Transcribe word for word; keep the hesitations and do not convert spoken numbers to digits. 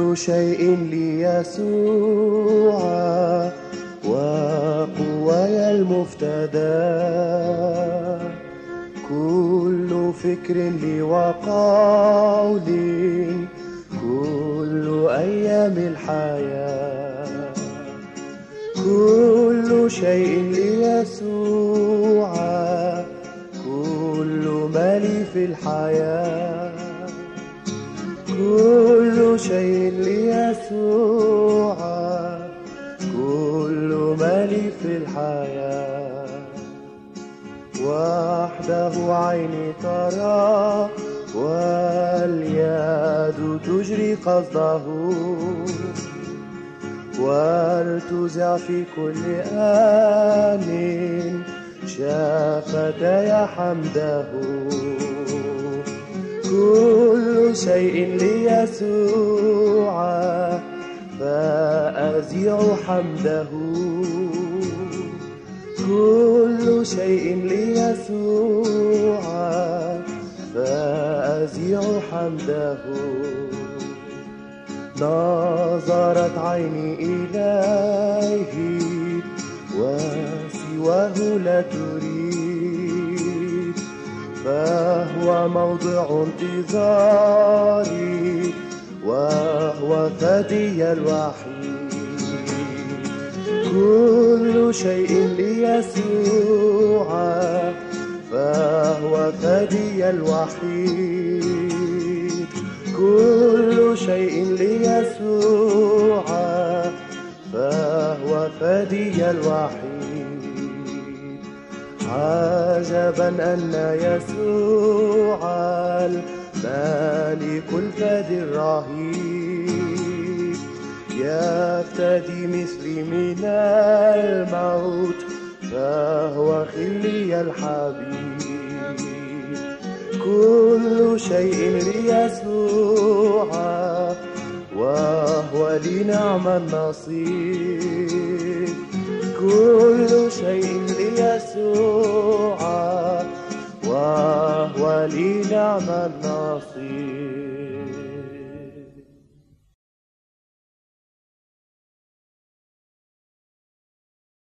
شيء ليسوع وقواي المفتدى، كل فكر لي وقول، كل أيام الحياة، كل شيء ليسوع، كل ما لي في الحياة، كل شيء ليسوع، كل ما لي في الحياة. وحده عيني ترى واليد تجري قصده، وارتزع في كل آن شفتي حمده، كل شيء ليسوع فأذيع حمده، كل شيء ليسوع فأذيع حمده. نظرت عيني إليه وسواه لا تريد، فهو موضع انتظاري وهو ثدي الوحيد، كل شيء ليسوع فهو ثدي الوحيد، كل شيء ليسوع فهو ثدي الوحيد. عجبا أن يسوع الملك الفادي الرهيب يفتدي مثلي من الموت، فهو خلي الحبيب، كل شيء ليسوع وهو لي نعم النصيب، كل شيء ليسوع